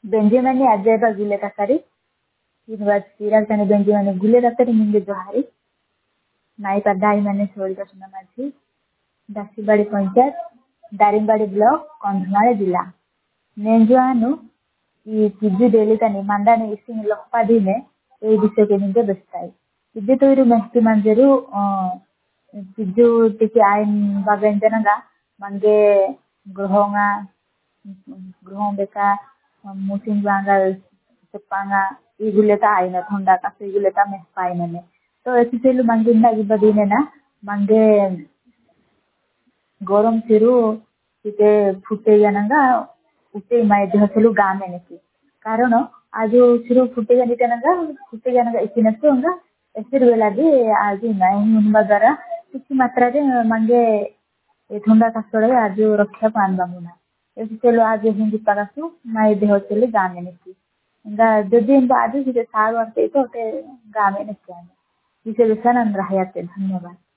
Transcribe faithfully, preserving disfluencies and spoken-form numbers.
बेंजीमनी अजयबा गुले तकरी यूनिवर्सिटी राजधानी बेंजीमनी गुले तकरी मिंगे जोहारी नाई पदाई मने सोरी का सुना माझी दासीबाड़ी पंचायत दारिंबाड़ी ब्लॉक कंधमाल जिला नेंजुआनु ಈ ತಿಜ್ಜು ದೇಲಿತನಿ ಮಂದಾನೆ ಇಸಿಂಗ್ ಲೊಪ್ಪಾದಿನೆ ಈ ವಿಷಯಕ್ಕೆ ನಿಂಗೆ ಬೆಸ್ತಾಯಿ ತಿಜ್ಜು ತೋರು ಮೆಹತಿ ಮಂಜರು ತಿಜ್ಜು ತಿಕಿ ಆಯ್ನ್ ಬಗಂಜನಗ ಮಂಗೆ ಗೃಹಂಗ ಗೃಹಂ ಬೇಕಾ ಮುಸಿಂಗ್ ಬಾಂಗಲ್ ಸೆಪ್ಪಾಂಗ ಈಗುಲೆತ ಆಯ್ನ ಥೊಂಡಾ ಕಾಸ ಈಗುಲೆತ ಮೆಹಪಾಯ್ನನೆ तो ऐसे सेलु मंगे नागी बदीने ना मंगे गरम सिरु तिते फुटे जानंगा उते माय देह सेलु गामे नेकी कारण आज सिरु फुटे जानी तनंगा फुटे जानंगा इसिनसुंगा एसिर वेला दे आज नाय हुनबा द्वारा किसी मात्रा रे मंगे ए ठंडा कासरे आज रक्षा पानबा मुना ऐसे सेलु आज हिंदी पगासु माय देह सेलु गामे नेकी इंगा जदी इंगा आज सिते सार वरते तो ते गामे नेकी इसे विषानंद रहायते धन्यवाद।